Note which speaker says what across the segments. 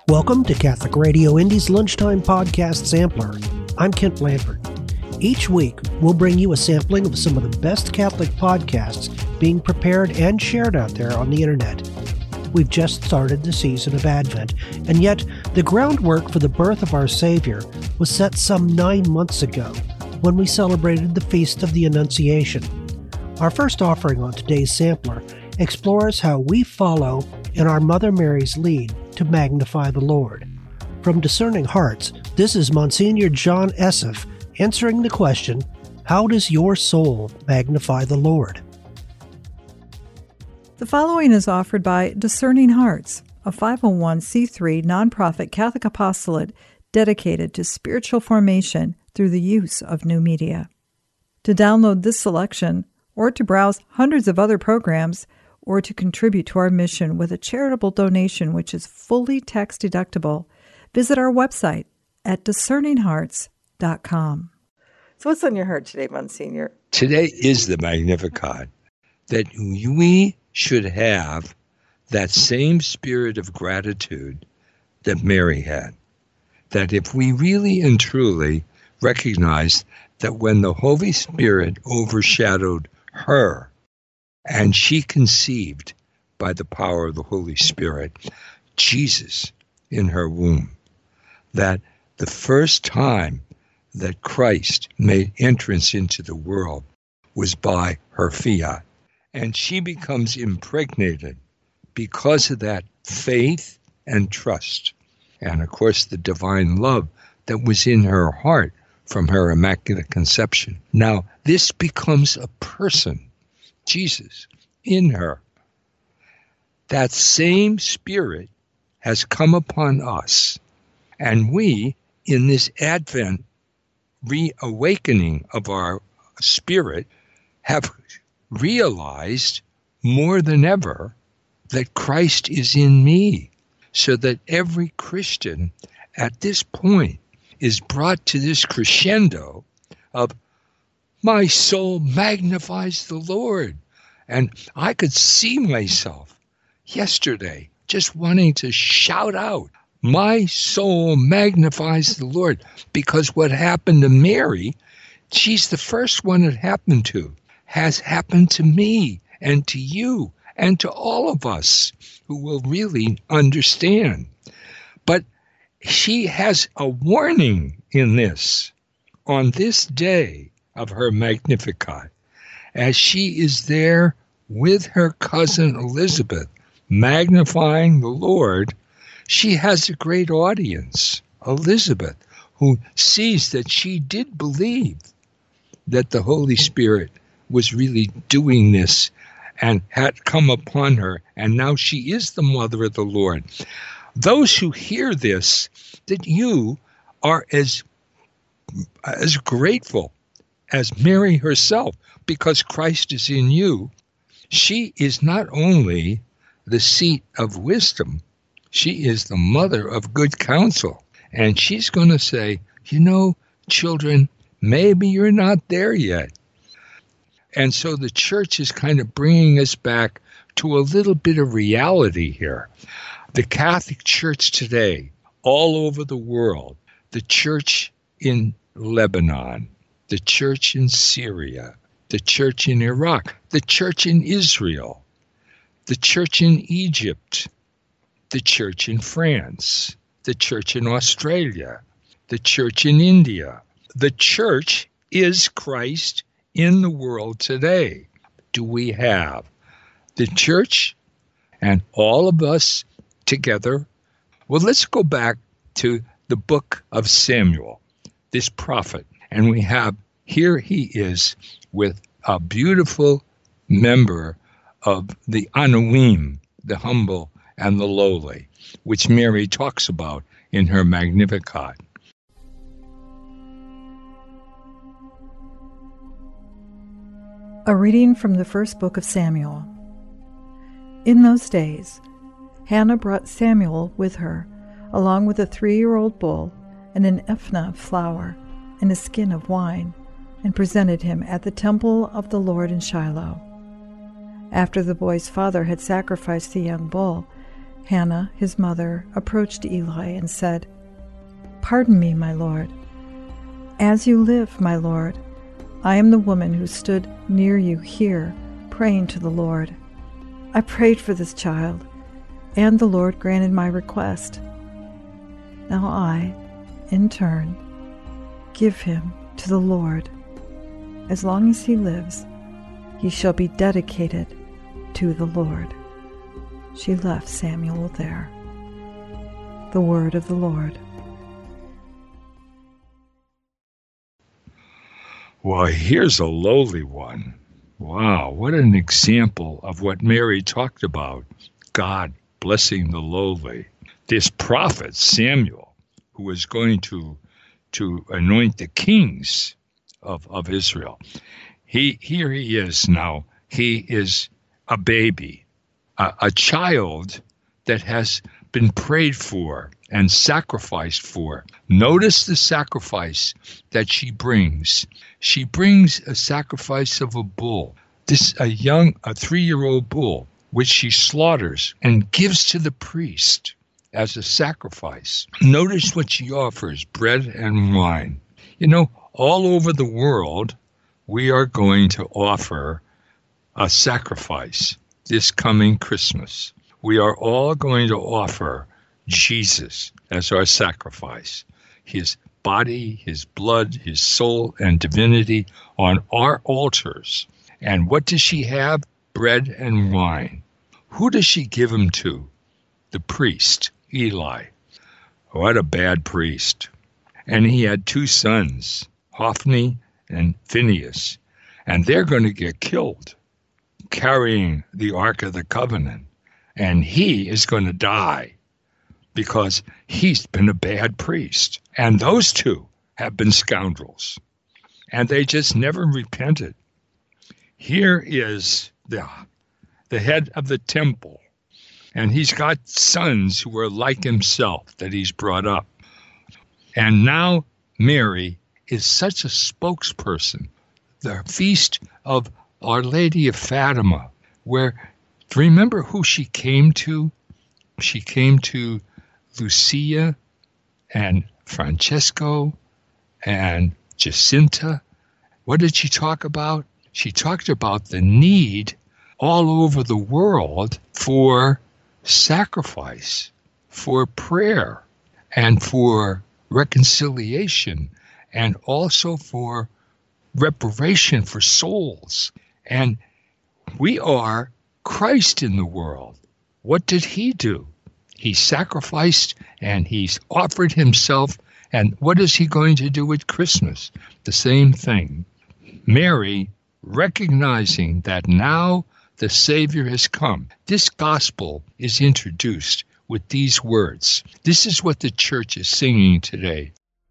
Speaker 1: Welcome to Catholic Radio Indy's Lunchtime Podcast Sampler. I'm Kent Blanford. Each week, we'll bring you a sampling of some of the best Catholic podcasts being prepared and shared out there on the internet. We've just started the season of Advent, and yet the groundwork for the birth of our Savior was set some 9 months ago when we celebrated the Feast of the Annunciation. Our first offering on today's sampler explores how we follow in our Mother Mary's lead to magnify the Lord. From Discerning Hearts, this is Monsignor John Esseff answering the question, how does your soul magnify the Lord?
Speaker 2: The following is offered by Discerning Hearts, a 501c3 nonprofit Catholic apostolate dedicated to spiritual formation through the use of new media. To download this selection, or to browse hundreds of other programs, or to contribute to our mission with a charitable donation which is fully tax-deductible, visit our website at discerninghearts.com. So what's on your heart today, Monsignor?
Speaker 3: Today is the Magnificat, that we should have that same spirit of gratitude that Mary had. That if we really and truly recognize that when the Holy Spirit overshadowed her, and she conceived by the power of the Holy Spirit, Jesus in her womb, that the first time that Christ made entrance into the world was by her fiat. And she becomes impregnated because of that faith and trust. And of course, the divine love that was in her heart from her Immaculate Conception. Now, this becomes a person, Jesus, in her. That same Spirit has come upon us, and we, in this Advent reawakening of our spirit, have realized more than ever that Christ is in me, so that every Christian at this point is brought to this crescendo of my soul magnifies the Lord. And I could see myself yesterday just wanting to shout out, my soul magnifies the Lord, because what happened to Mary, she's the first one it happened to, has happened to me and to you and to all of us who will really understand. But she has a warning in this, on this day of her Magnificat, as she is there with her cousin Elizabeth, magnifying the Lord. She has a great audience, Elizabeth, who sees that she did believe that the Holy Spirit was really doing this and had come upon her, and now she is the mother of the Lord. Those who hear this, that you are as grateful as Mary herself, because Christ is in you. She is not only the seat of wisdom, she is the mother of good counsel. And she's going to say, you know, children, maybe you're not there yet. And so the church is kind of bringing us back to a little bit of reality here. The Catholic Church today, all over the world, the church in Lebanon, the church in Syria, the church in Iraq, the church in Israel, the church in Egypt, the church in France, the church in Australia, the church in India. The church is Christ in the world today. Do we have the church and all of us together? Well, let's go back to the book of Samuel, this prophet. And we have, here he is with a beautiful member of the Anuim, the humble and the lowly, which Mary talks about in her Magnificat.
Speaker 2: A reading from the first book of Samuel. In those days, Hannah brought Samuel with her, along with a 3-year-old bull and an ephah of flour and a skin of wine, and presented him at the temple of the Lord in Shiloh. After the boy's father had sacrificed the young bull, Hannah, his mother, approached Eli and said, "Pardon me, my lord. As you live, my lord, I am the woman who stood near you here, praying to the Lord. I prayed for this child, and the Lord granted my request. Now I, in turn, give him to the Lord. As long as he lives, he shall be dedicated to the Lord." She left Samuel there. The word of the Lord.
Speaker 3: Well, here's a lowly one. Wow, what an example of what Mary talked about. God blessing the lowly. This prophet, Samuel, who was going to anoint the kings of Israel. Here he is now. He is a baby, a child that has been prayed for and sacrificed for. Notice the sacrifice that she brings. She brings a sacrifice of a bull, a 3-year-old bull, which she slaughters and gives to the priest as a sacrifice. Notice what she offers, bread and wine. You know, all over the world, we are going to offer a sacrifice this coming Christmas. We are all going to offer Jesus as our sacrifice. His body, his blood, his soul, and divinity on our altars. And what does she have? Bread and wine. Who does she give them to? The priest, Eli. What a bad priest. And he had 2 sons, Hophni and Phinehas. And they're going to get killed carrying the Ark of the Covenant. And he is going to die because he's been a bad priest. And those 2 have been scoundrels. And they just never repented. Here is the head of the temple. And he's got sons who are like himself that he's brought up. And now Mary is such a spokesperson. The feast of Our Lady of Fatima, where, do you remember who she came to? She came to Lucia and Francesco and Jacinta. What did she talk about? She talked about the need all over the world for sacrifice, for prayer, and for reconciliation, and also for reparation for souls. And we are Christ in the world. What did he do? He sacrificed and he's offered himself. And what is he going to do at Christmas? The same thing. Mary, recognizing that now the Savior has come. This gospel is introduced with these words. This is what the church is singing today.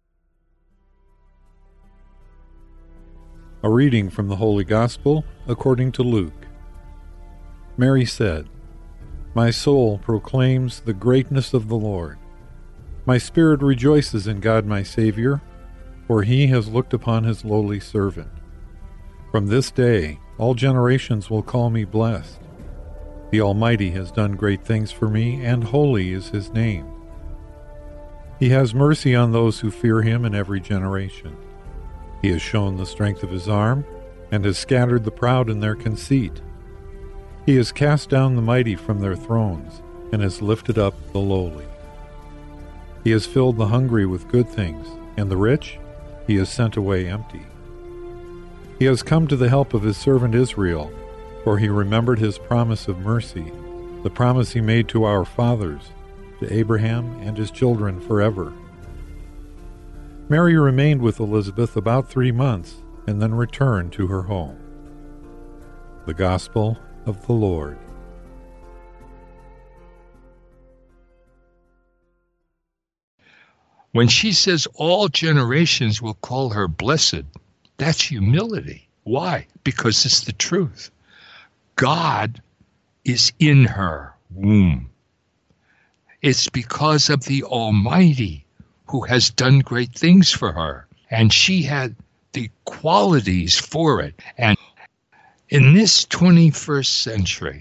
Speaker 4: A reading from the Holy Gospel according to Luke. Mary said, "My soul proclaims the greatness of the Lord. My spirit rejoices in God my Savior, for he has looked upon his lowly servant. From this day all generations will call me blessed. The Almighty has done great things for me, and holy is his name. He has mercy on those who fear him in every generation. He has shown the strength of his arm, and has scattered the proud in their conceit. He has cast down the mighty from their thrones, and has lifted up the lowly. He has filled the hungry with good things, and the rich he has sent away empty. He has come to the help of his servant Israel, for he remembered his promise of mercy, the promise he made to our fathers, to Abraham and his children forever." Mary remained with Elizabeth about 3 months, and then returned to her home. The Gospel of the Lord.
Speaker 3: When she says all generations will call her blessed, that's humility. Why? Because it's the truth. God is in her womb. It's because of the Almighty who has done great things for her. And she had the qualities for it. And in this 21st century,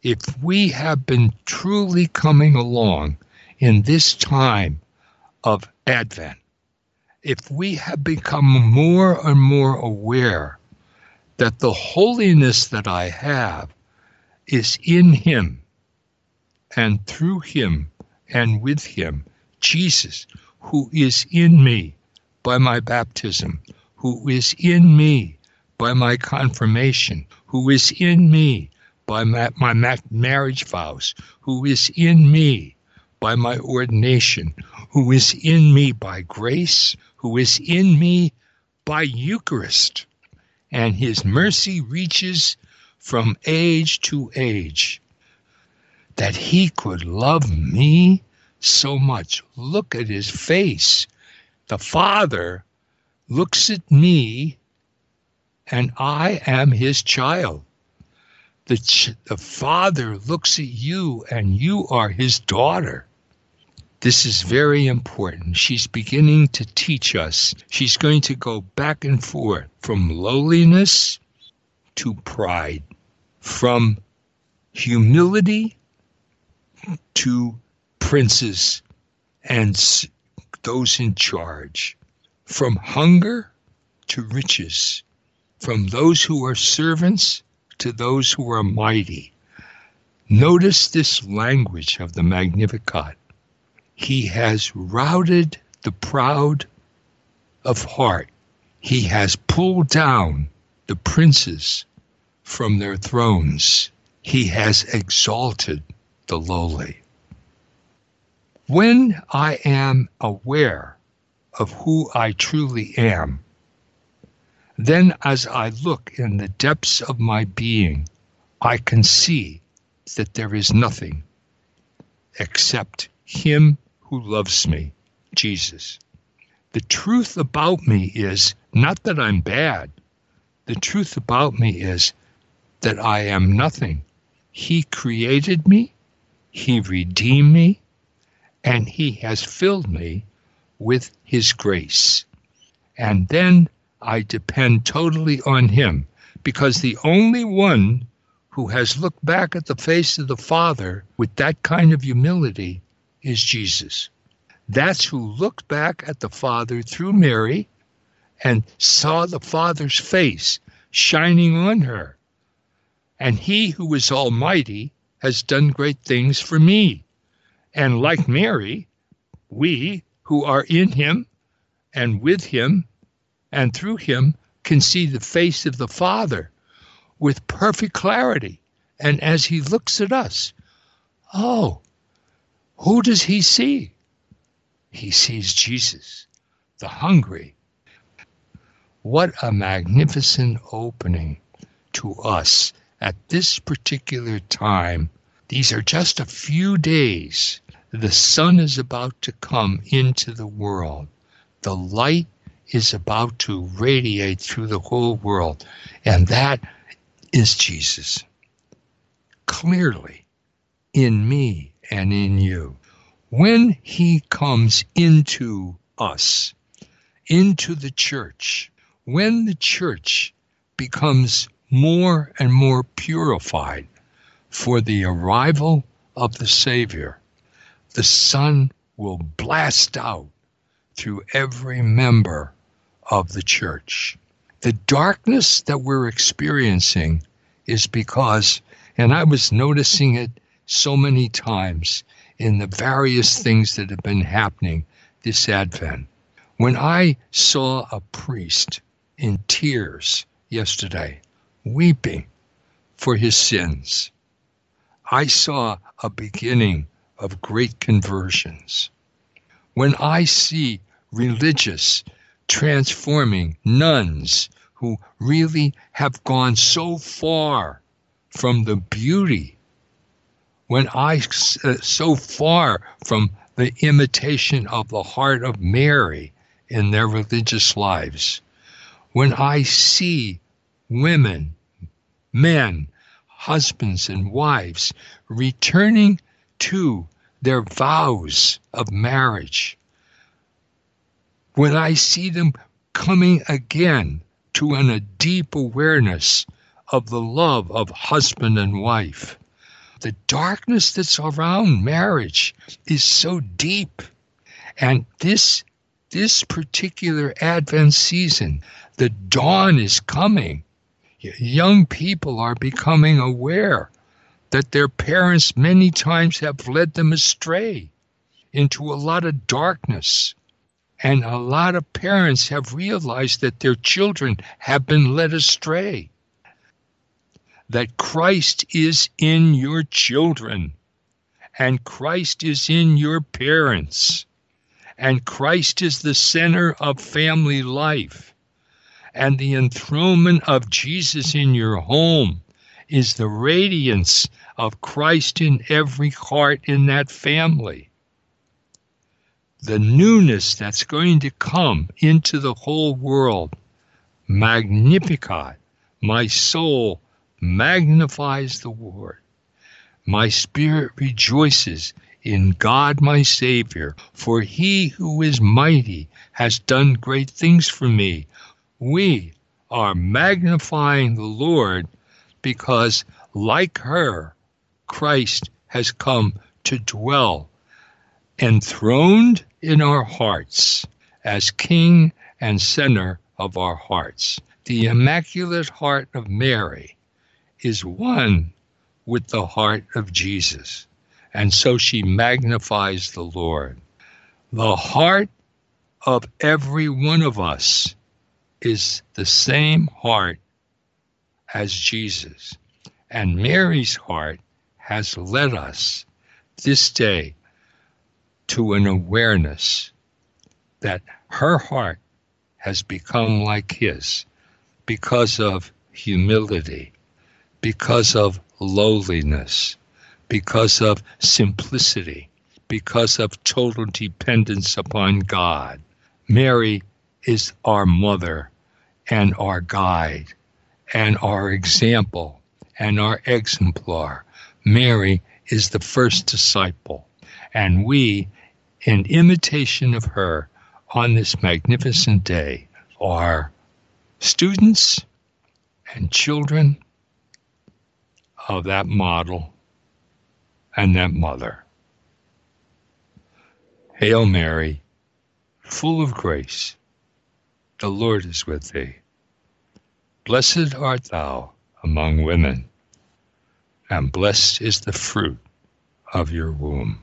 Speaker 3: if we have been truly coming along in this time of Advent, if we have become more and more aware that the holiness that I have is in him and through him and with him, Jesus, who is in me by my baptism, who is in me by my confirmation, who is in me by my marriage vows, who is in me by my ordination, who is in me by grace, who is in me by Eucharist. And his mercy reaches from age to age, that he could love me so much. Look at his face. The Father looks at me, and I am his child. The Father looks at you, and you are his daughter. This is very important. She's beginning to teach us. She's going to go back and forth from lowliness to pride, from humility to princes and those in charge, from hunger to riches, from those who are servants to those who are mighty. Notice this language of the Magnificat. He has routed the proud of heart. He has pulled down the princes from their thrones. He has exalted the lowly. When I am aware of who I truly am, then as I look in the depths of my being, I can see that there is nothing except him who loves me, Jesus. The truth about me is not that I'm bad. The truth about me is that I am nothing. He created me, he redeemed me, and he has filled me with his grace. And then I depend totally on him, because the only one who has looked back at the face of the Father with that kind of humility is Jesus. That's who looked back at the Father through Mary and saw the Father's face shining on her. And he who is almighty has done great things for me. And like Mary, we who are in him and with him and through him can see the face of the Father with perfect clarity. And as he looks at us, oh, who does he see? He sees Jesus, the hungry. What a magnificent opening to us at this particular time. These are just a few days. The sun is about to come into the world. The light is about to radiate through the whole world. And that is Jesus. Clearly, in me and in you. When he comes into us, into the church, when the church becomes more and more purified for the arrival of the Savior, the sun will blast out through every member of the church. The darkness that we're experiencing is because, and I was noticing it so many times in the various things that have been happening this Advent. When I saw a priest in tears yesterday, weeping for his sins, I saw a beginning of great conversions. When I see religious transforming nuns who really have gone so far from the beauty, when I so far from the imitation of the heart of Mary in their religious lives, when I see women, men, husbands and wives returning to their vows of marriage, when I see them coming again to a deep awareness of the love of husband and wife, The darkness that's around marriage is so deep. And this particular Advent season, the dawn is coming. Young people are becoming aware that their parents many times have led them astray into a lot of darkness. And a lot of parents have realized that their children have been led astray. That Christ is in your children, and Christ is in your parents, and Christ is the center of family life, and the enthronement of Jesus in your home is the radiance of Christ in every heart in that family. The newness that's going to come into the whole world, Magnificat, my soul magnifies the Lord. My spirit rejoices in God my Savior, for he who is mighty has done great things for me. We are magnifying the Lord because, like her, Christ has come to dwell, enthroned in our hearts as King and center of our hearts. The Immaculate Heart of Mary is one with the heart of Jesus, and so she magnifies the Lord. The heart of every one of us is the same heart as Jesus, and Mary's heart has led us this day to an awareness that her heart has become like his because of humility, because of lowliness, because of simplicity, because of total dependence upon God. Mary is our mother and our guide and our example and our exemplar. Mary is the first disciple, and we, in imitation of her on this magnificent day, are students and children of that model and that mother. Hail Mary, full of grace, the Lord is with thee. Blessed art thou among women, and blessed is the fruit of your womb.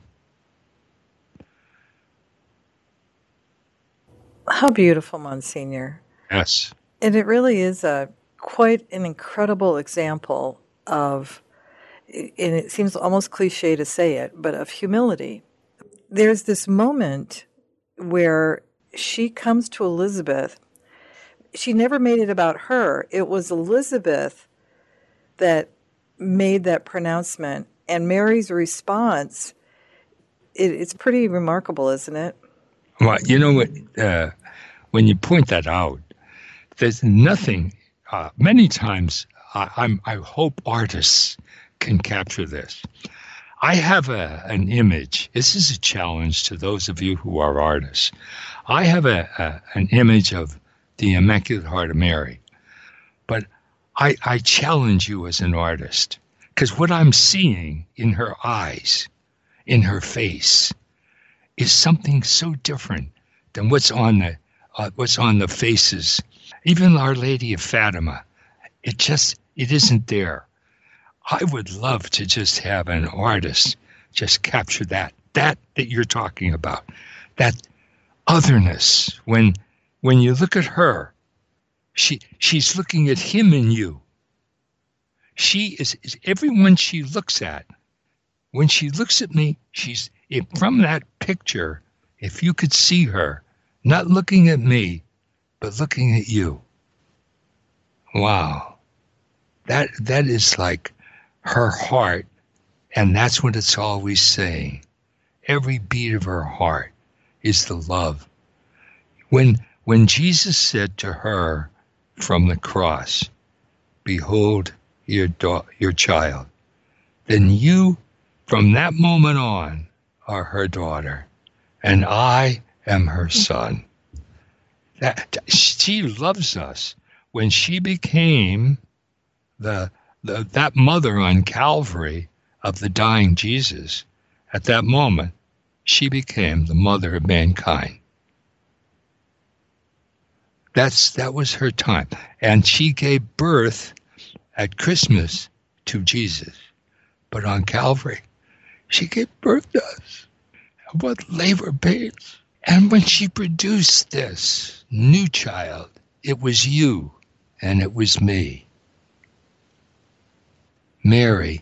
Speaker 2: How beautiful, Monsignor.
Speaker 3: Yes.
Speaker 2: And it really is quite an incredible example of, and it seems almost cliche to say it, but of humility. There's this moment where she comes to Elizabeth. She never made it about her. It was Elizabeth that made that pronouncement. And Mary's response, it's pretty remarkable, isn't it?
Speaker 3: Well, you know what? When you point that out, there's nothing. Many times, I hope artists can capture this. I have an image. This is a challenge to those of you who are artists. I have an image of the Immaculate Heart of Mary, but I challenge you as an artist, because what I'm seeing in her eyes, in her face, is something so different than what's on the faces. Even Our Lady of Fatima, it isn't there. I would love to just have an artist just capture that you're talking about, that otherness. When you look at her, she's looking at him in you. She is everyone she looks at. When she looks at me, from that picture, if you could see her, not looking at me, but looking at you. Wow. That is like her heart, and that's what it's always saying. Every beat of her heart is the love. When Jesus said to her from the cross, "Behold your child," then you, from that moment on, are her daughter, and I am her son. That she loves us. When she became that mother on Calvary, of the dying Jesus, at that moment, she became the mother of mankind. That was her time. And she gave birth at Christmas to Jesus. But on Calvary, she gave birth to us. What labor pains. And when she produced this new child, it was you and it was me. Mary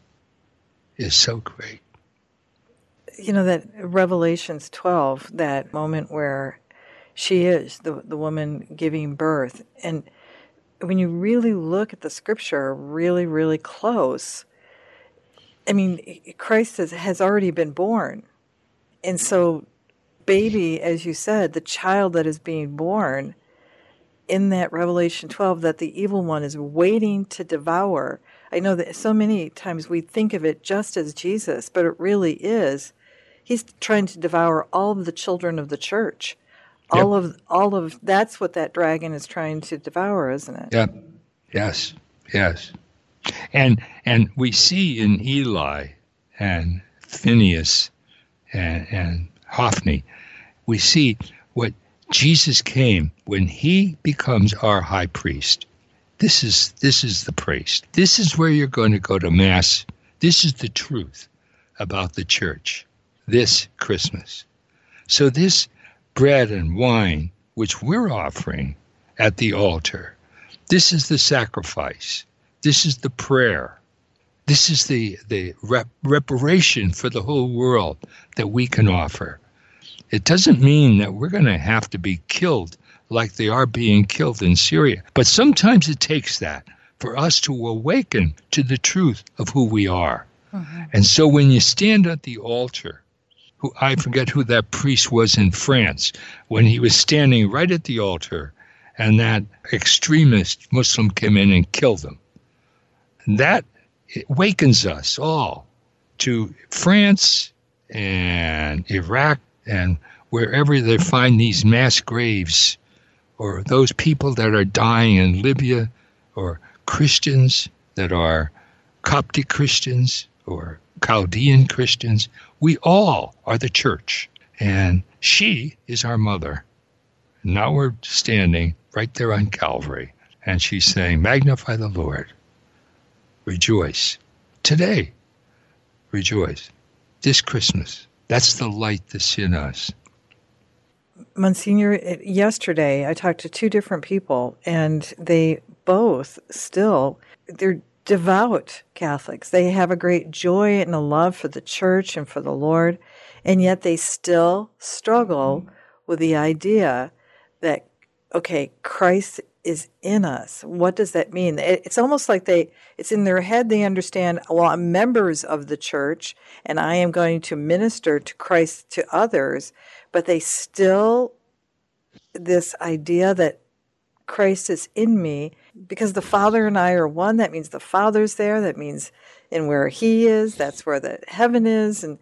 Speaker 3: is so great.
Speaker 2: You know, that Revelations 12, that moment where she is the woman giving birth. And when you really look at the scripture really, really close, I mean, Christ has already been born. And so, baby, as you said, the child that is being born in that Revelation 12 that the evil one is waiting to devour. I know that so many times we think of it just as Jesus, but it really is. He's trying to devour all of the children of the church.
Speaker 3: Yep.
Speaker 2: All of that's what that dragon is trying to devour, isn't it?
Speaker 3: Yep. Yes. And we see in Eli and Phineas and Hophni, we see what Jesus came when he becomes our high priest. This is the priest. This is where you're going to go to Mass. This is the truth about the church this Christmas. So this bread and wine, which we're offering at the altar, this is the sacrifice. This is the prayer. This is the reparation for the whole world that we can offer. It doesn't mean that we're going to have to be killed like they are being killed in Syria. But sometimes it takes that for us to awaken to the truth of who we are. Mm-hmm. And so when you stand at the altar, I forget who that priest was in France, when he was standing right at the altar and that extremist Muslim came in and killed him. That awakens us all to France and Iraq and wherever they find these mass graves, or those people that are dying in Libya, or Christians that are Coptic Christians or Chaldean Christians. We all are the church, and she is our mother. Now we're standing right there on Calvary, and she's saying, magnify the Lord. Rejoice. Today, rejoice. This Christmas. That's the light that's in us.
Speaker 2: Monsignor, yesterday I talked to two different people, and they both they're devout Catholics. They have a great joy and a love for the church and for the Lord, and yet they still struggle with the idea that, okay, Christ is in us. What does that mean? It's almost like it's in their head. They understand, well, I'm members of the church and I am going to minister to Christ to others, but they still, this idea that Christ is in me, because the Father and I are one, that means the Father's there, that means in where he is, that's where the heaven is, and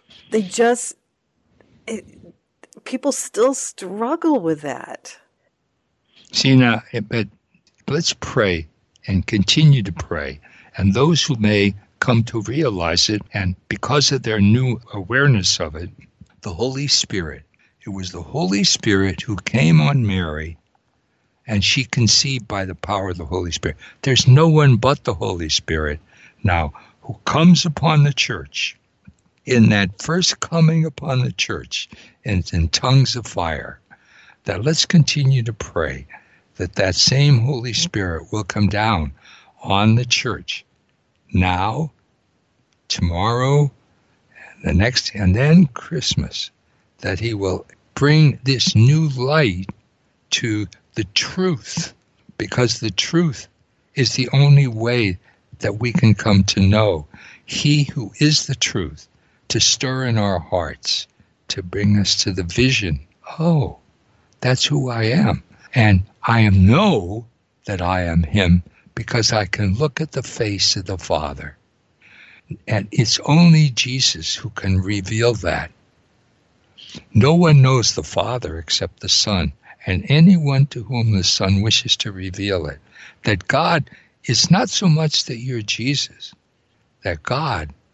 Speaker 2: people still struggle with that.
Speaker 3: See, now, but let's pray and continue to pray. And those who may come to realize it, and because of their new awareness of it, the Holy Spirit, it was the Holy Spirit who came on Mary, and she conceived by the power of the Holy Spirit. There's no one but the Holy Spirit now who comes upon the church in that first coming upon the church in tongues of fire. That let's continue to pray that same Holy Spirit will come down on the church now, tomorrow, the next, and then Christmas, that he will bring this new light to the truth, because the truth is the only way that we can come to know he who is the truth, to stir in our hearts, to bring us to the vision. Oh, that's who I am. And I know that I am him because I can look at the face of the Father. And it's only Jesus who can reveal that. No one knows the Father except the Son, and anyone to whom the Son wishes to reveal it. That God is not so much that you're Jesus, that God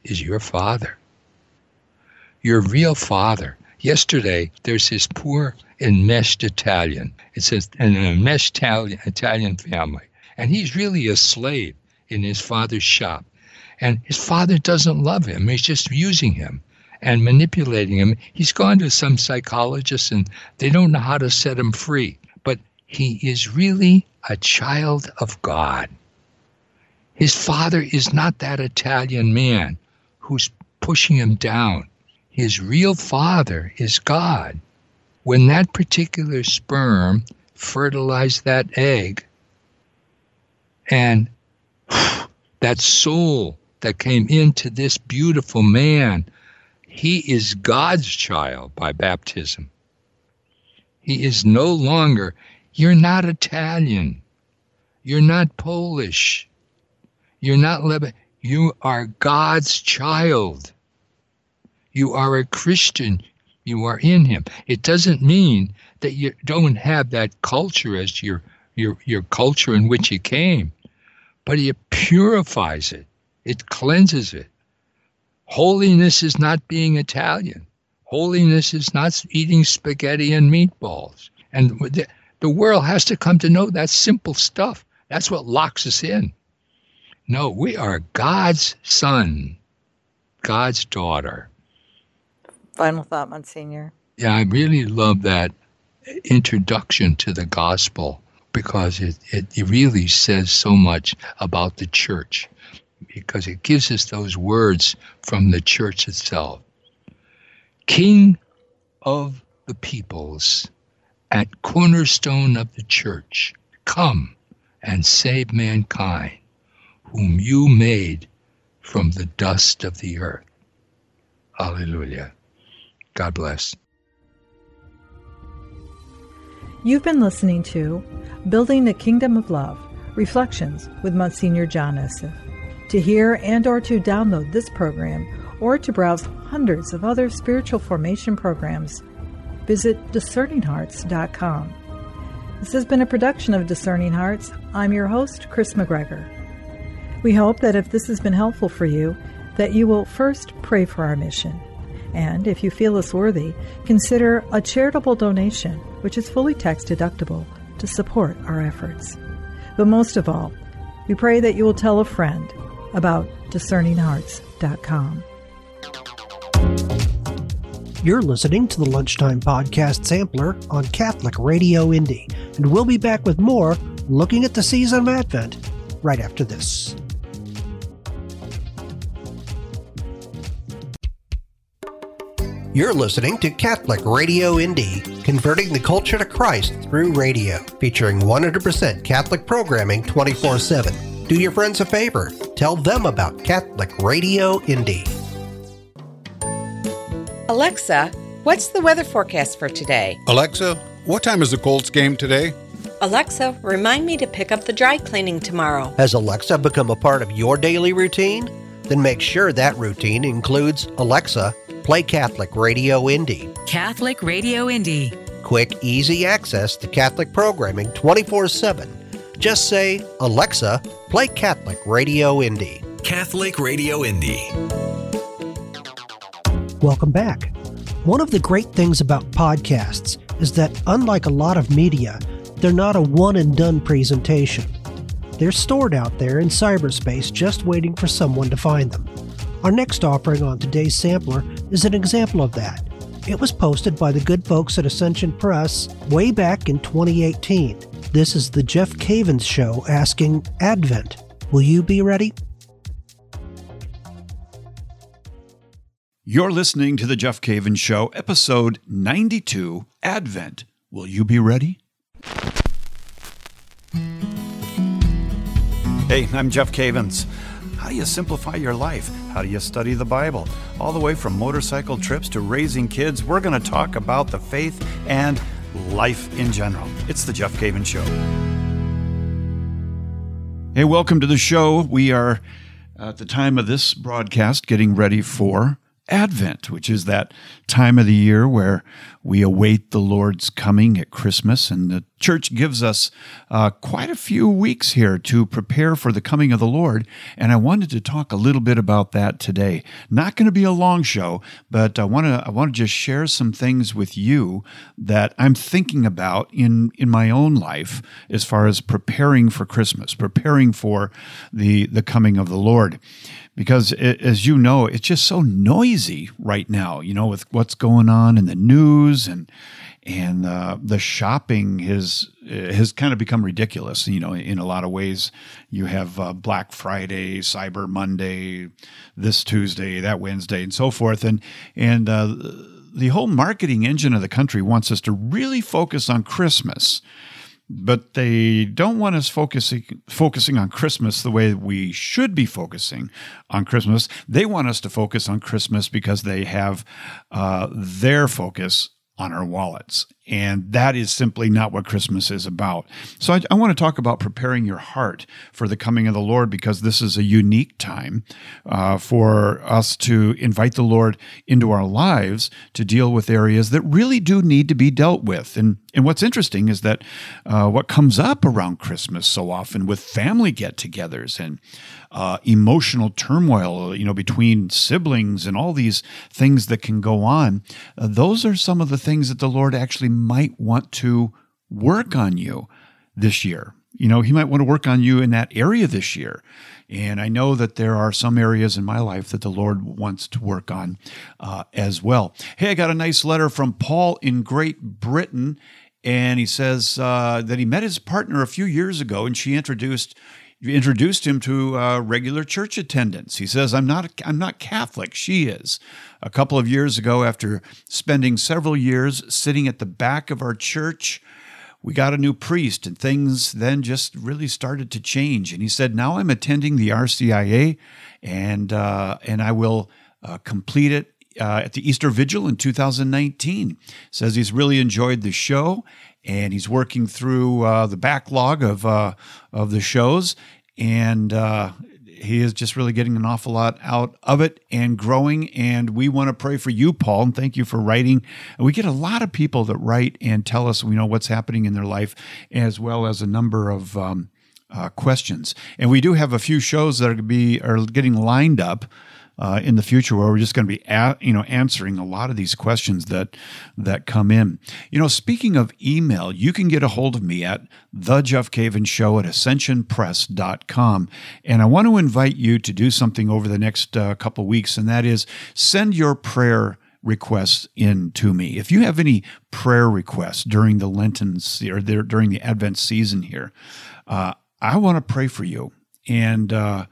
Speaker 3: is your father. Your real father. Yesterday, there's this poor enmeshed Italian. It says an enmeshed Italian family. And he's really a slave in his father's shop. And his father doesn't love him. He's just using him and manipulating him. He's gone to some psychologist and they don't know how to set him free. But he is really a child of God. His father is not that Italian man who's pushing him down. His real father is God. When that particular sperm fertilized that egg, and that soul that came into this beautiful man, he is God's child by baptism. He is no longer, you're not Italian, you're not Polish, you're not Lebanese, you are God's child. You are a Christian. You are in him. It doesn't mean that you don't have that culture as your culture in which you came, but it purifies it. It cleanses it. Holiness is not being Italian. Holiness is not eating spaghetti and meatballs. And the world has to come to know that simple stuff. That's what locks us in. No, we are God's son, God's daughter.
Speaker 2: Final thought, Monsignor.
Speaker 3: Yeah, I really love that introduction to the gospel because it really says so much about the church, because it gives us those words from the church itself. King of the peoples, at cornerstone of the church, come and save mankind, whom you made from the dust of the earth. Hallelujah. God bless.
Speaker 2: You've been listening to Building the Kingdom of Love, Reflections with Monsignor John Esseff. To hear and or to download this program or to browse hundreds of other spiritual formation programs, visit discerninghearts.com. This has been a production of Discerning Hearts. I'm your host, Chris McGregor. We hope that if this has been helpful for you, that you will first pray for our mission. And if you feel us worthy, consider a charitable donation, which is fully tax deductible, to support our efforts. But most of all, we pray that you will tell a friend about discerninghearts.com.
Speaker 1: You're listening to the Lunchtime Podcast Sampler on Catholic Radio Indy, and we'll be back with more looking at the season of Advent right after this. You're listening to Catholic Radio Indy, converting the culture to Christ through radio, featuring 100% Catholic programming 24/7. Do your friends a favor. Tell them about Catholic Radio Indy.
Speaker 5: Alexa, what's the weather forecast for today?
Speaker 6: Alexa, what time is the Colts game today?
Speaker 5: Alexa, remind me to pick up the dry cleaning tomorrow.
Speaker 1: Has Alexa become a part of your daily routine? Then make sure that routine includes Alexa, play Catholic Radio Indy.
Speaker 7: Catholic Radio Indy.
Speaker 1: Quick, easy access to Catholic programming 24/7. Just say, Alexa, play Catholic Radio Indy.
Speaker 7: Catholic Radio Indy.
Speaker 1: Welcome back. One of the great things about podcasts is that, unlike a lot of media, they're not a one-and-done presentation. They're stored out there in cyberspace just waiting for someone to find them. Our next offering on today's sampler is an example of that. It was posted by the good folks at Ascension Press way back in 2018. This is the Jeff Cavins Show asking, Advent, will you be ready?
Speaker 8: You're listening to the Jeff Cavins Show, episode 92, Advent. Will you be ready? Hey, I'm Jeff Cavins. How do you simplify your life? How do you study the Bible? All the way from motorcycle trips to raising kids, we're going to talk about the faith and life in general. It's the Jeff Cavins Show. Hey, welcome to the show. We are, at the time of this broadcast, getting ready for Advent, which is that time of the year where we await the Lord's coming at Christmas, and the church gives us quite a few weeks here to prepare for the coming of the Lord, and I wanted to talk a little bit about that today. Not going to be a long show, but I want to just share some things with you that I'm thinking about in my own life as far as preparing for Christmas, preparing for the coming of the Lord. Because as you know, it's just so noisy right now, with what's going on in the news and the shopping has kind of become ridiculous. In a lot of ways, you have Black Friday, Cyber Monday, this Tuesday, that Wednesday, and so forth. And the whole marketing engine of the country wants us to really focus on Christmas. But they don't want us focusing on Christmas the way we should be focusing on Christmas. They want us to focus on Christmas because they have their focus on our wallets. And that is simply not what Christmas is about. So I want to talk about preparing your heart for the coming of the Lord, because this is a unique time for us to invite the Lord into our lives to deal with areas that really do need to be dealt with. And what's interesting is that what comes up around Christmas so often with family get-togethers and emotional turmoil, between siblings and all these things that can go on, those are some of the things that the Lord actually might want to work on you this year. He might want to work on you in that area this year. And I know that there are some areas in my life that the Lord wants to work on as well. Hey, I got a nice letter from Paul in Great Britain, and he says that he met his partner a few years ago, and she introduced him to regular church attendance. He says, I'm not Catholic. She is. A couple of years ago, after spending several years sitting at the back of our church, we got a new priest, and things then just really started to change. And he said, now I'm attending the RCIA, and I will complete it at the Easter Vigil in 2019. Says he's really enjoyed the show, and he's working through the backlog of the shows, and he is just really getting an awful lot out of it and growing. And we want to pray for you, Paul, and thank you for writing. And we get a lot of people that write and tell us, what's happening in their life, as well as a number of questions. And we do have a few shows that are getting lined up in the future, where we're just going to be answering a lot of these questions that come in. Speaking of email, you can get a hold of me at thejeffcavenshow@ascensionpress.com. And I want to invite you to do something over the next couple weeks, and that is send your prayer requests in to me. If you have any prayer requests during the Lenten or during the Advent season here, I want to pray for you. And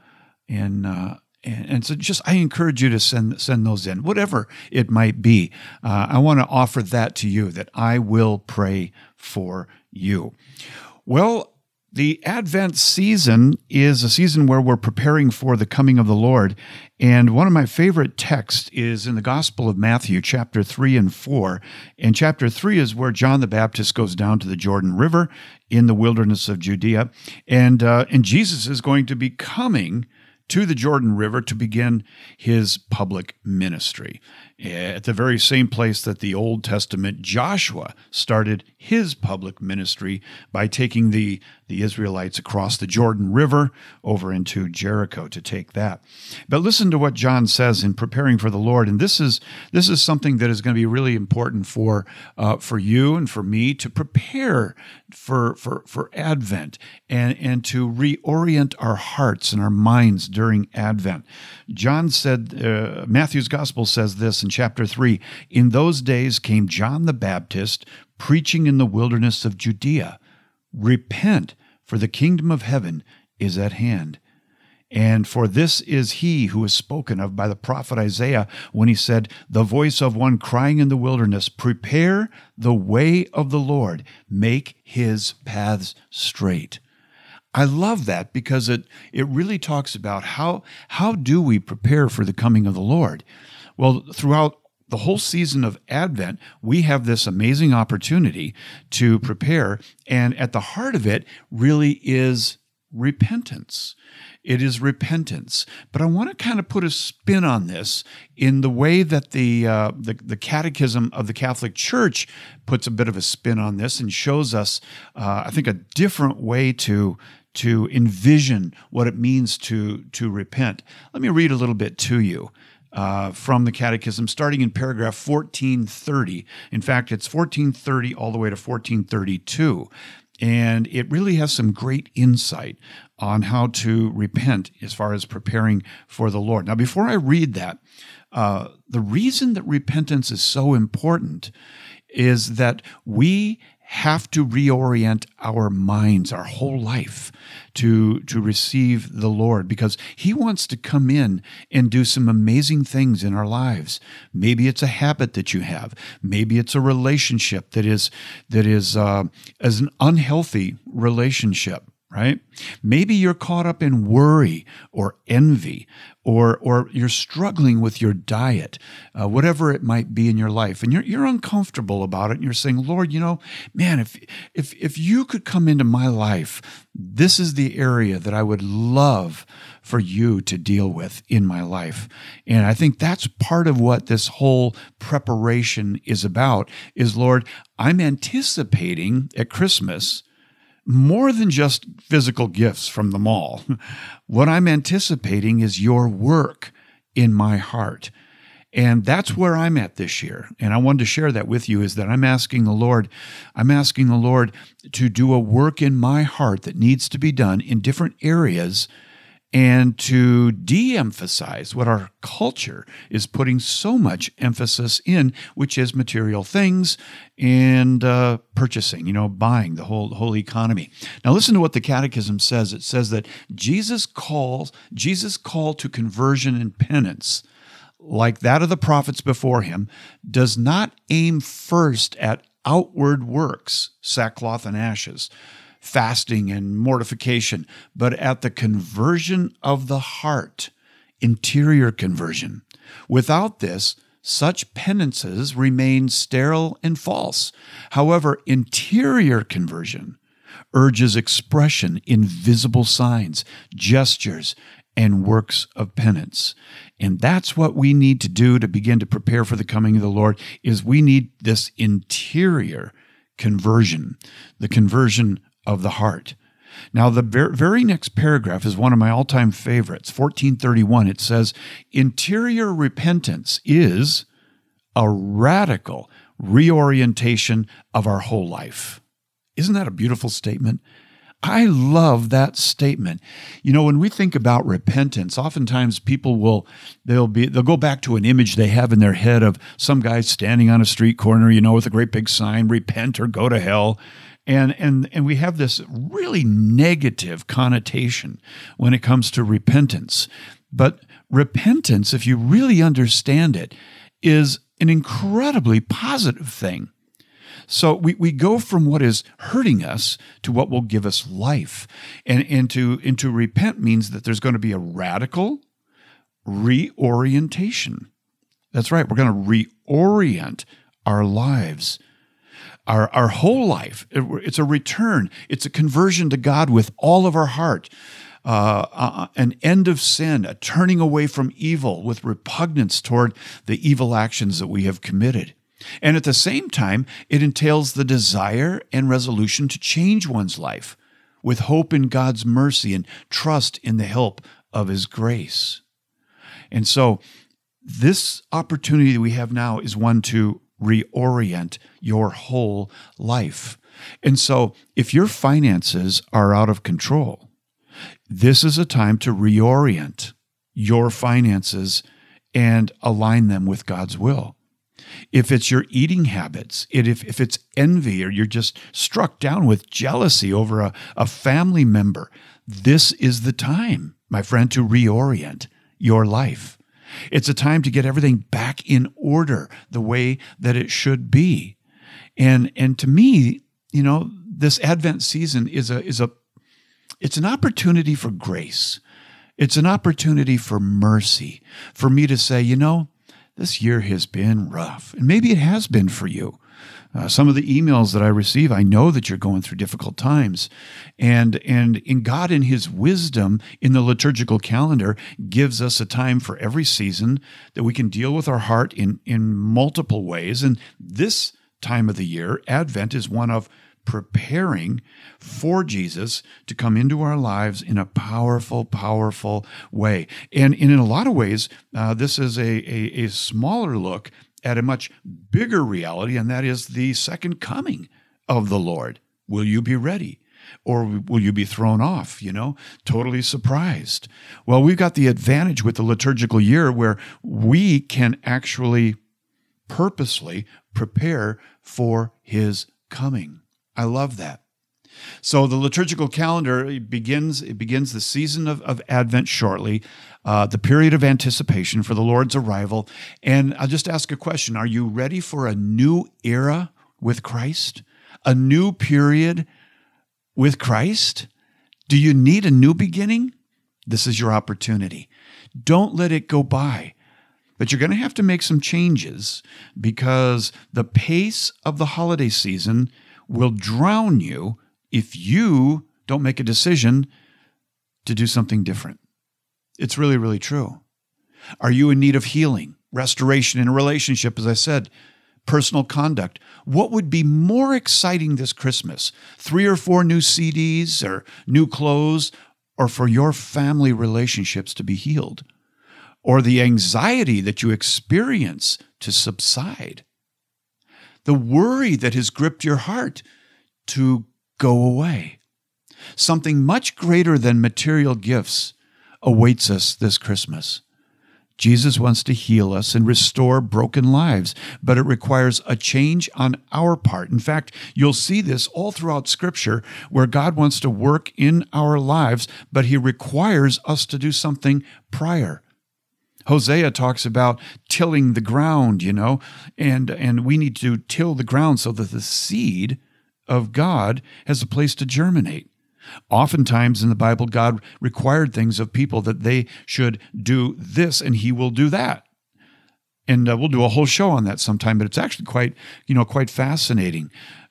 Speaker 8: so I encourage you to send those in, whatever it might be. I want to offer that to you, that I will pray for you. Well, the Advent season is a season where we're preparing for the coming of the Lord. And one of my favorite texts is in the Gospel of Matthew, chapter 3 and 4. And chapter 3 is where John the Baptist goes down to the Jordan River in the wilderness of Judea. And Jesus is going to be coming to the Jordan River to begin his public ministry, at the very same place that the Old Testament Joshua started his public ministry by taking the Israelites across the Jordan River over into Jericho to take that. But listen to what John says in preparing for the Lord, and this is something that is going to be really important for you and for me to prepare for Advent and to reorient our hearts and our minds during Advent. John said, Matthew's Gospel says this in chapter 3, "In those days came John the Baptist, preaching in the wilderness of Judea, 'Repent, for the kingdom of heaven is at hand.' And for this is he who is spoken of by the prophet Isaiah when he said, 'The voice of one crying in the wilderness, prepare the way of the Lord, make his paths straight.'" I love that because it really talks about how do we prepare for the coming of the Lord. Well, throughout the whole season of Advent, we have this amazing opportunity to prepare, and at the heart of it really is repentance. It is repentance. But I want to kind of put a spin on this in the way that the Catechism of the Catholic Church puts a bit of a spin on this and shows us, I think, a different way to envision what it means to repent. Let me read a little bit to you from the Catechism, starting in paragraph 1430. In fact, it's 1430 all the way to 1432. And it really has some great insight on how to repent as far as preparing for the Lord. Now, before I read that, the reason that repentance is so important is that we have to reorient our minds, our whole life, to receive the Lord, because He wants to come in and do some amazing things in our lives. Maybe it's a habit that you have. Maybe it's a relationship that is as an unhealthy relationship. Right? Maybe you're caught up in worry or envy, or you're struggling with your diet, whatever it might be in your life, and you're uncomfortable about it, and you're saying, Lord, man, if you could come into my life, this is the area that I would love for you to deal with in my life. And I think that's part of what this whole preparation is about, is, Lord, I'm anticipating at Christmas more than just physical gifts from the mall. What I'm anticipating is your work in my heart. And that's where I'm at this year. And I wanted to share that with you, is that I'm asking the Lord to do a work in my heart that needs to be done in different areas, and to de-emphasize what our culture is putting so much emphasis in, which is material things and purchasing, buying, the whole economy. Now listen to what the Catechism says. It says that Jesus' call to conversion and penance, like that of the prophets before him, does not aim first at outward works, sackcloth and ashes, fasting and mortification, but at the conversion of the heart, interior conversion. Without this, such penances remain sterile and false. However, interior conversion urges expression in visible signs, gestures, and works of penance. And that's what we need to do to begin to prepare for the coming of the Lord, is we need this interior conversion, the conversion of the heart. Now, the very next paragraph is one of my all-time favorites, 1431. It says, interior repentance is a radical reorientation of our whole life. Isn't that a beautiful statement? I love that statement. When we think about repentance, oftentimes people they'll go back to an image they have in their head of some guy standing on a street corner, with a great big sign, repent or go to hell. And we have this really negative connotation when it comes to repentance. But repentance, if you really understand it, is an incredibly positive thing. So we go from what is hurting us to what will give us life. And to repent means that there's going to be a radical reorientation. That's right. We're going to reorient our lives. Our whole life. It's a return. It's a conversion to God with all of our heart. An end of sin, a turning away from evil with repugnance toward the evil actions that we have committed. And at the same time, it entails the desire and resolution to change one's life with hope in God's mercy and trust in the help of His grace. And so this opportunity that we have now is one to reorient your whole life. And so if your finances are out of control, this is a time to reorient your finances and align them with God's will. If it's your eating habits, if it's envy, or you're just struck down with jealousy over a family member, this is the time, my friend, to reorient your life. It's a time to get everything back in order the way that it should be. And to me, this Advent season it's an opportunity for grace. It's an opportunity for mercy, for me to say, this year has been rough, and maybe it has been for you. Some of the emails that I receive, I know that you're going through difficult times. And in God, in His wisdom, in the liturgical calendar, gives us a time for every season that we can deal with our heart in multiple ways. And this time of the year, Advent, is one of preparing for Jesus to come into our lives in a powerful, powerful way. And in a lot of ways, this is a smaller look at a much bigger reality, and that is the second coming of the Lord. Will you be ready? Or will you be thrown off, totally surprised? Well, we've got the advantage with the liturgical year where we can actually purposely prepare for His coming. I love that. So the liturgical calendar begins the season of Advent shortly, the period of anticipation for the Lord's arrival. And I'll just ask a question. Are you ready for a new era with Christ? A new period with Christ? Do you need a new beginning? This is your opportunity. Don't let it go by. But you're going to have to make some changes because the pace of the holiday season will drown you if you don't make a decision to do something different. It's really, really true. Are you in need of healing, restoration in a relationship, as I said, personal conduct? What would be more exciting this Christmas? 3 or 4 new CDs or new clothes, or for your family relationships to be healed? Or the anxiety that you experience to subside? The worry that has gripped your heart to go away? Something much greater than material gifts awaits us this Christmas. Jesus wants to heal us and restore broken lives, but it requires a change on our part. In fact, you'll see this all throughout Scripture where God wants to work in our lives, but He requires us to do something prior. Hosea talks about tilling the ground, and we need to till the ground so that the seed of God has a place to germinate. Oftentimes in the Bible, God required things of people that they should do this, and He will do that. And we'll do a whole show on that sometime, but it's actually quite fascinating.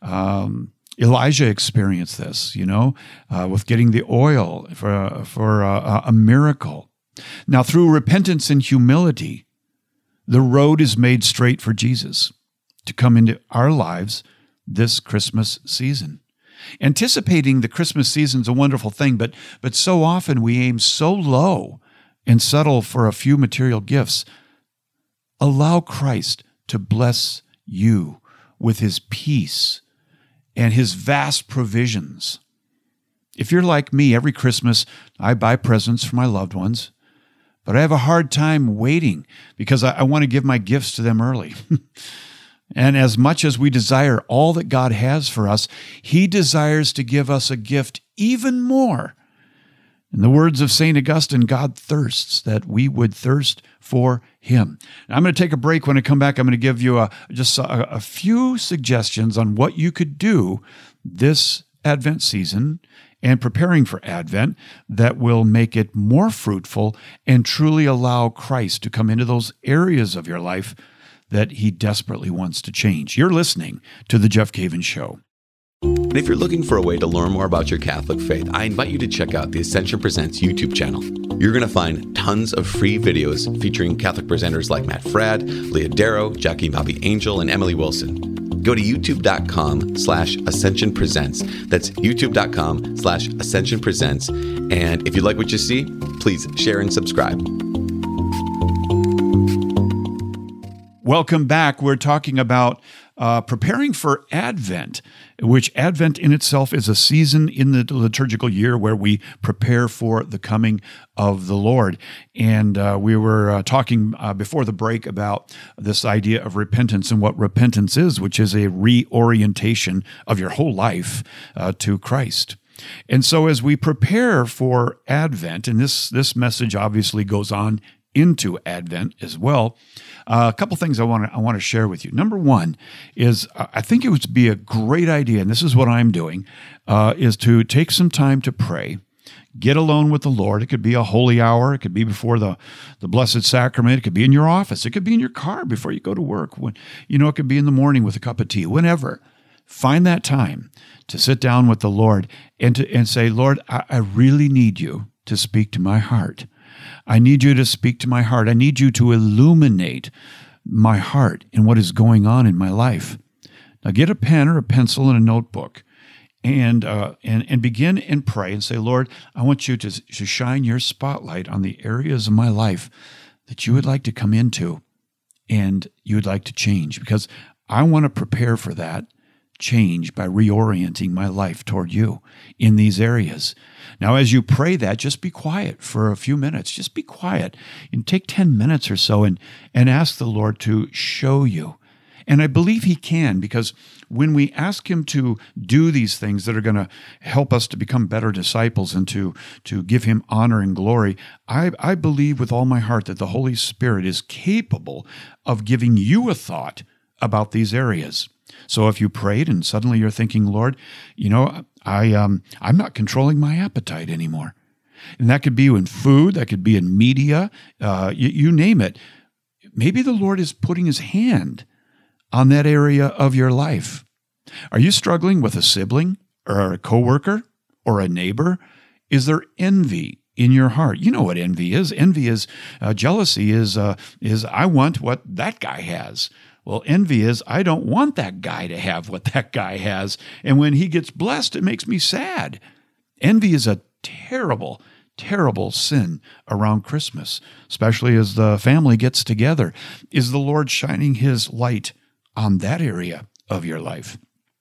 Speaker 8: Elijah experienced this, with getting the oil for a miracle. Now, through repentance and humility, the road is made straight for Jesus to come into our lives this Christmas season. Anticipating the Christmas season is a wonderful thing, but so often we aim so low and settle for a few material gifts. Allow Christ to bless you with His peace and His vast provisions. If you're like me, every Christmas I buy presents for my loved ones, but I have a hard time waiting because I want to give my gifts to them early. And as much as we desire all that God has for us, He desires to give us a gift even more. In the words of St. Augustine, God thirsts that we would thirst for Him. Now, I'm going to take a break. When I come back, I'm going to give you just a few suggestions on what you could do this Advent season and preparing for Advent that will make it more fruitful and truly allow Christ to come into those areas of your life that He desperately wants to change. You're listening to The Jeff Cavins Show.
Speaker 9: And if you're looking for a way to learn more about your Catholic faith, I invite you to check out the Ascension Presents YouTube channel. You're going to find tons of free videos featuring Catholic presenters like Matt Fradd, Leah Darrow, Jackie Bobby Angel, and Emily Wilson. Go to youtube.com/Ascension Presents. That's youtube.com/Ascension Presents. And if you like what you see, please share and subscribe.
Speaker 8: Welcome back. We're talking about preparing for Advent, which Advent in itself is a season in the liturgical year where we prepare for the coming of the Lord. And we were talking before the break about this idea of repentance and what repentance is, which is a reorientation of your whole life to Christ. And so as we prepare for Advent, and this message obviously goes on into Advent as well, a couple things I want to share with you. Number one is I think it would be a great idea, and this is what I'm doing, is to take some time to pray, get alone with the Lord. It could be a holy hour. It could be before the Blessed Sacrament. It could be in your office. It could be in your car before you go to work. It could be in the morning with a cup of tea, whenever. Find that time to sit down with the Lord and say, Lord, I really need you to speak to my heart. I need you to speak to my heart. I need you to illuminate my heart and what is going on in my life. Now get a pen or a pencil and a notebook and begin and pray and say, Lord, I want you to shine your spotlight on the areas of my life that you would like to come into and you would like to change, because I want to prepare for that change by reorienting my life toward you in these areas. Now, as you pray that, just be quiet for a few minutes. Just be quiet and take 10 minutes or so and ask the Lord to show you. And I believe he can, because when we ask him to do these things that are going to help us to become better disciples and to give him honor and glory, I believe with all my heart that the Holy Spirit is capable of giving you a thought about these areas. So if you prayed and suddenly you're thinking, Lord, I'm not controlling my appetite anymore. And that could be in food, that could be in media, you name it. Maybe the Lord is putting his hand on that area of your life. Are you struggling with a sibling or a coworker or a neighbor? Is there envy in your heart? You know what envy is. Envy is, jealousy is I want what that guy has. Well, envy is, I don't want that guy to have what that guy has. And when he gets blessed, it makes me sad. Envy is a terrible, terrible sin around Christmas, especially as the family gets together. Is the Lord shining his light on that area of your life?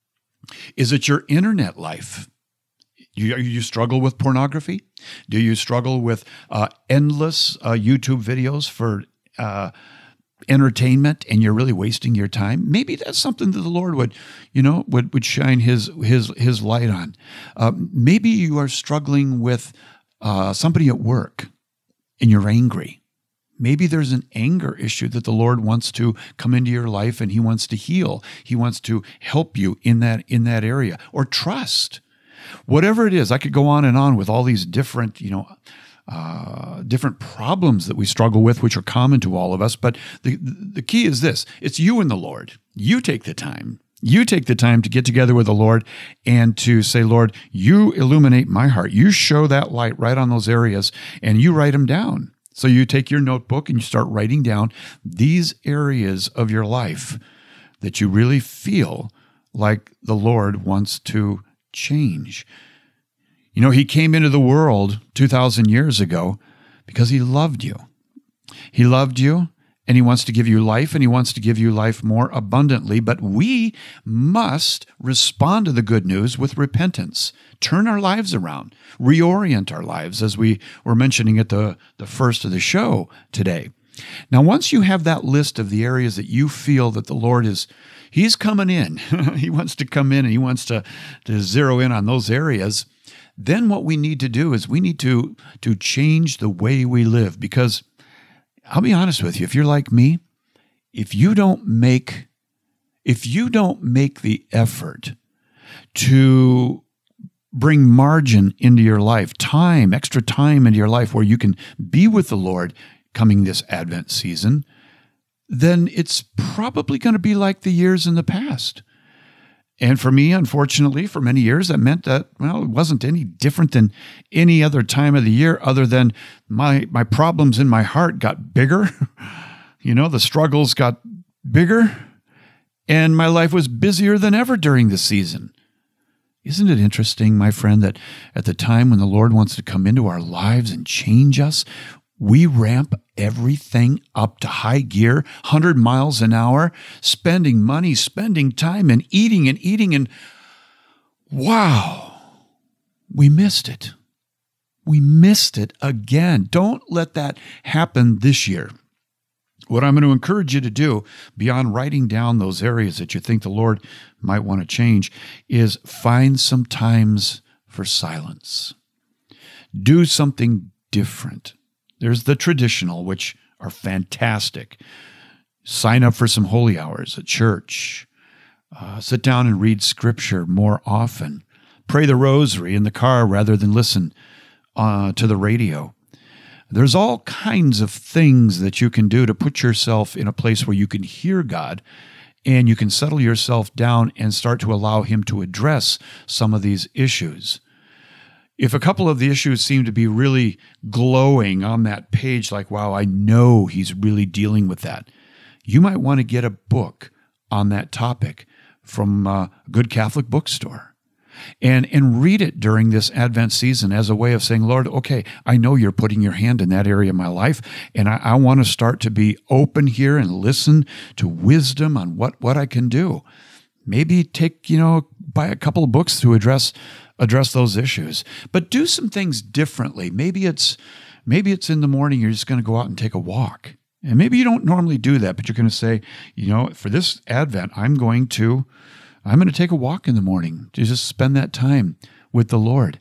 Speaker 8: Is it your internet life? You struggle with pornography? Do you struggle with endless YouTube videos for entertainment, and you're really wasting your time? Maybe that's something that the Lord would shine his light on. Maybe you are struggling with somebody at work and you're angry. Maybe there's an anger issue that the Lord wants to come into your life and he wants to heal. He wants to help you in that area. Or trust. Whatever it is, I could go on and on with all these different, different problems that we struggle with, which are common to all of us. But the key is this: it's you and the Lord. You take the time. You take the time to get together with the Lord and to say, Lord, you illuminate my heart. You show that light right on those areas, and you write them down. So you take your notebook and you start writing down these areas of your life that you really feel like the Lord wants to change. He came into the world 2,000 years ago because he loved you. He loved you, and he wants to give you life, and he wants to give you life more abundantly. But we must respond to the good news with repentance, turn our lives around, reorient our lives, as we were mentioning at the first of the show today. Now, once you have that list of the areas that you feel that the Lord he's coming in, he wants to come in and he wants to zero in on those areas, then what we need to do is we need to change the way we live. Because I'll be honest with you, if you're like me, if you don't make the effort to bring margin into your life, extra time into your life where you can be with the Lord coming this Advent season, then it's probably going to be like the years in the past. And for me, unfortunately, for many years, that meant that, it wasn't any different than any other time of the year, other than my problems in my heart got bigger. The struggles got bigger, and my life was busier than ever during the season. Isn't it interesting, my friend, that at the time when the Lord wants to come into our lives and change us, we ramp everything up to high gear, 100 miles an hour, spending money, spending time, and eating, and wow, we missed it. We missed it again. Don't let that happen this year. What I'm going to encourage you to do, beyond writing down those areas that you think the Lord might want to change, is find some times for silence. Do something different. There's the traditional, which are fantastic. Sign up for some holy hours at church. Sit down and read Scripture more often. Pray the rosary in the car rather than listen to the radio. There's all kinds of things that you can do to put yourself in a place where you can hear God, and you can settle yourself down and start to allow Him to address some of these issues. If a couple of the issues seem to be really glowing on that page, like, wow, I know He's really dealing with that, you might want to get a book on that topic from a good Catholic bookstore. And read it during this Advent season as a way of saying, Lord, okay, I know You're putting Your hand in that area of my life, and I want to start to be open here and listen to wisdom on what I can do. Maybe buy a couple of books to address those issues, but do some things differently. Maybe it's in the morning, you're just going to go out and take a walk. And maybe you don't normally do that, but you're going to say, for this Advent, I'm going to take a walk in the morning to just spend that time with the Lord.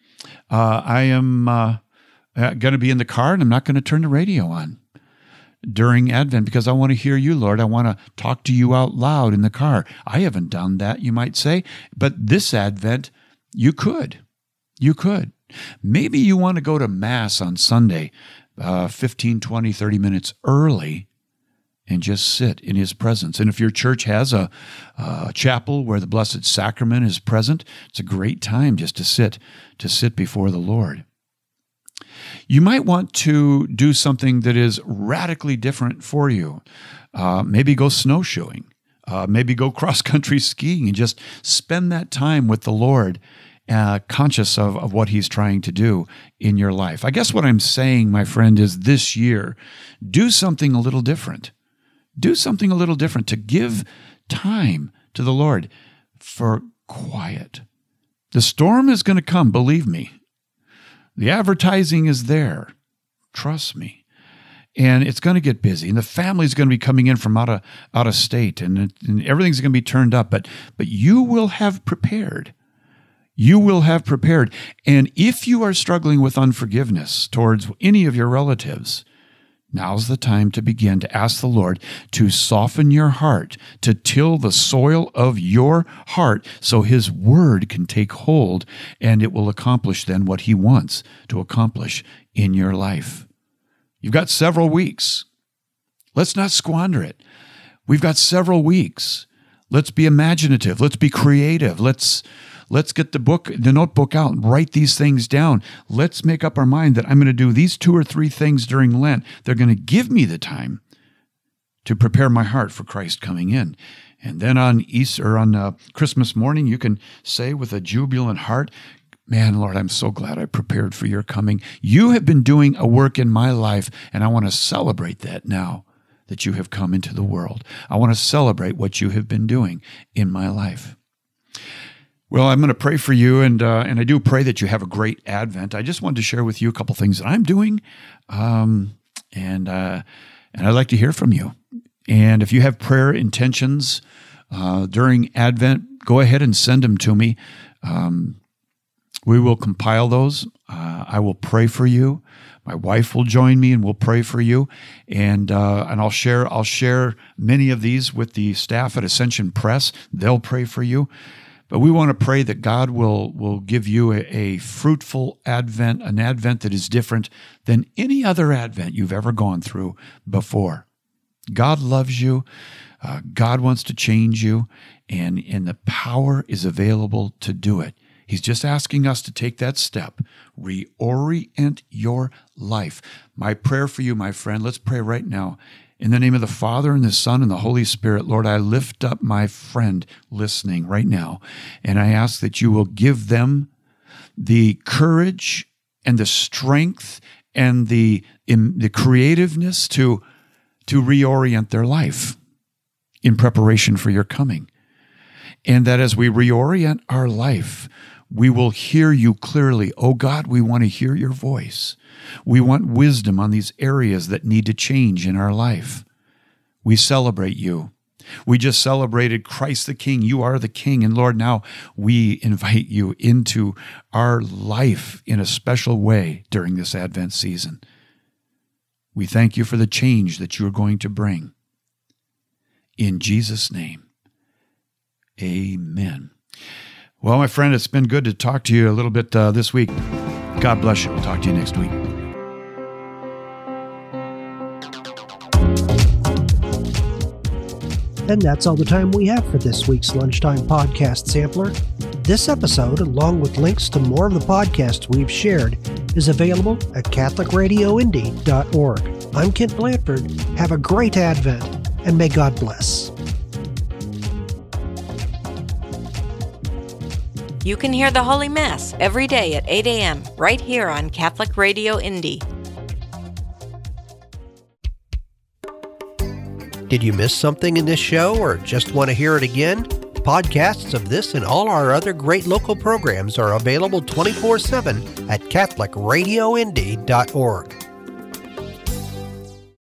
Speaker 8: I am going to be in the car, and I'm not going to turn the radio on during Advent because I want to hear You, Lord. I want to talk to You out loud in the car. I haven't done that, you might say, but this Advent, you could. You could. Maybe you want to go to Mass on Sunday 15, 20, 30 minutes early and just sit in His presence. And if your church has a chapel where the Blessed Sacrament is present, it's a great time just to sit before the Lord. You might want to do something that is radically different for you. Maybe go snowshoeing. Maybe go cross-country skiing and just spend that time with the Lord, conscious of what He's trying to do in your life. I guess what I'm saying, my friend, is this year, do something a little different. Do something a little different to give time to the Lord for quiet. The storm is going to come, believe me. The advertising is there. Trust me. And it's going to get busy. And the family's going to be coming in from out of state. And everything's going to be turned up. But you will have prepared. You will have prepared. And if you are struggling with unforgiveness towards any of your relatives, now's the time to begin to ask the Lord to soften your heart, to till the soil of your heart so His Word can take hold and it will accomplish then what He wants to accomplish in your life. You've got several weeks. Let's not squander it. We've got several weeks. Let's be imaginative. Let's be creative. Let's get the notebook out and write these things down. Let's make up our mind that I'm going to do these 2 or 3 things during Lent. They're going to give me the time to prepare my heart for Christ coming in. And then on Easter, on Christmas morning, you can say with a jubilant heart, man, Lord, I'm so glad I prepared for Your coming. You have been doing a work in my life, and I want to celebrate that now that You have come into the world. I want to celebrate what You have been doing in my life. Well, I'm going to pray for you, and I do pray that you have a great Advent. I just wanted to share with you a couple things that I'm doing, and I'd like to hear from you. And if you have prayer intentions during Advent, go ahead and send them to me. We will compile those. I will pray for you. My wife will join me, and we'll pray for you. And I'll share many of these with the staff at Ascension Press. They'll pray for you. But we want to pray that God will give you a fruitful Advent, an Advent that is different than any other Advent you've ever gone through before. God loves you. God wants to change you, and the power is available to do it. He's just asking us to take that step, reorient your life. My prayer for you, my friend, let's pray right now. In the name of the Father, and the Son, and the Holy Spirit, Lord, I lift up my friend listening right now, and I ask that You will give them the courage and the strength and the creativeness to reorient their life in preparation for Your coming. And that as we reorient our life, we will hear You clearly. Oh God, we want to hear Your voice. We want wisdom on these areas that need to change in our life. We celebrate You. We just celebrated Christ the King. You are the King. And Lord, now we invite You into our life in a special way during this Advent season. We thank You for the change that You are going to bring. In Jesus' name, amen. Well, my friend, it's been good to talk to you a little bit this week. Got God bless you. We'll talk to you next week.
Speaker 1: And that's all the time we have for this week's Lunchtime Podcast Sampler. This episode, along with links to more of the podcasts we've shared, is available at CatholicRadioIndy.org. I'm Kent Blanford. Have a great Advent, and may God bless.
Speaker 5: You can hear the Holy Mass every day at 8 a.m. right here on Catholic Radio Indy.
Speaker 1: Did you miss something in this show or just want to hear it again? Podcasts of this and all our other great local programs are available 24/7 at CatholicRadioIndy.org.